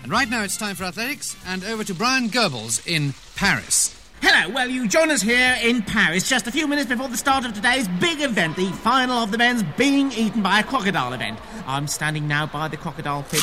Right now it's time for athletics, and over to Brian Goebbels in Paris. Hello, well, you join us here in Paris just a few minutes before the start of today's big event, the final of the men's being eaten by a crocodile event. I'm standing now by the crocodile pit.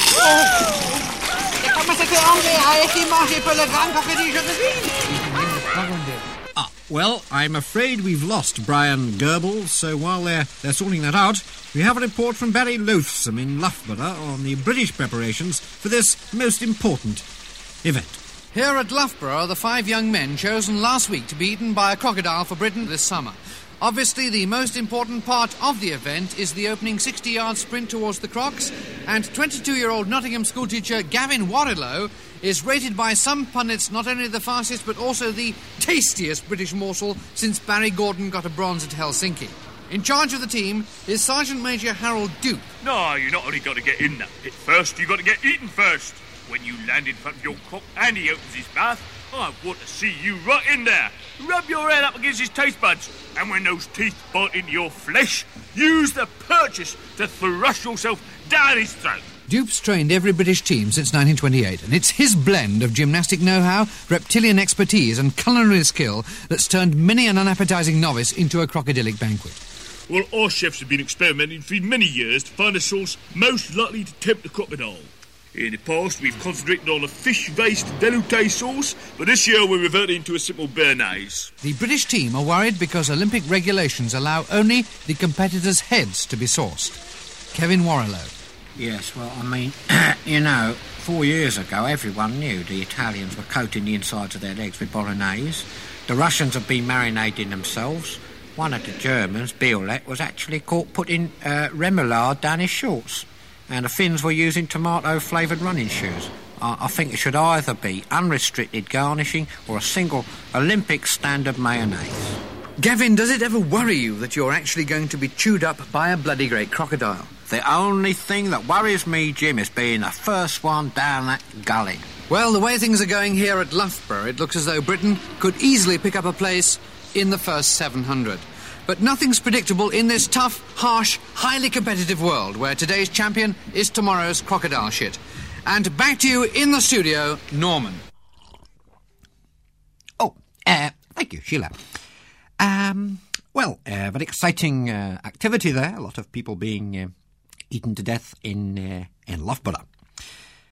Well, I'm afraid we've lost Brian Goebbels, so while they're sorting that out, we have a report from Barry Loathsome in Loughborough on the British preparations for this most important event. Here at Loughborough are the 5 young men chosen last week to be eaten by a crocodile for Britain this summer. Obviously, the most important part of the event is the opening 60-yard sprint towards the crocs, and 22-year-old Nottingham schoolteacher Gavin Warrilow is rated by some pundits not only the fastest but also the tastiest British morsel since Barry Gordon got a bronze at Helsinki. In charge of the team is Sergeant Major Harold Dupe. No, you not only got to get in that pit first, you got to get eaten first. When you land in front of your croc and he opens his mouth, I want to see you right in there. Rub your head up against his taste buds, and when those teeth bite into your flesh, use the purchase to thrust yourself down his throat. Dupe's trained every British team since 1928, and it's his blend of gymnastic know-how, reptilian expertise and culinary skill that's turned many an unappetising novice into a crocodilic banquet. Well, our chefs have been experimenting for many years to find a sauce most likely to tempt the crocodile. In the past, we've concentrated on a fish-based velouté sauce, but this year we're reverting to a simple béarnaise. The British team are worried because Olympic regulations allow only the competitors' heads to be sauced. Kevin Warrilow. Yes, well, I mean, 4 years ago everyone knew the Italians were coating the insides of their legs with bolognese. The Russians have been marinating themselves. One of the Germans, Biolek, was actually caught putting remoulade down his shorts. And the Finns were using tomato-flavoured running shoes. I think it should either be unrestricted garnishing or a single Olympic standard mayonnaise. Gavin, does it ever worry you that you're actually going to be chewed up by a bloody great crocodile? The only thing that worries me, Jim, is being the first one down that gully. Well, the way things are going here at Loughborough, it looks as though Britain could easily pick up a place in the first 700. But nothing's predictable in this tough, harsh, highly competitive world where today's champion is tomorrow's crocodile shit. And back to you in the studio, Norman. Thank you, Sheila. Very exciting activity there. A lot of people being eaten to death in Loughborough.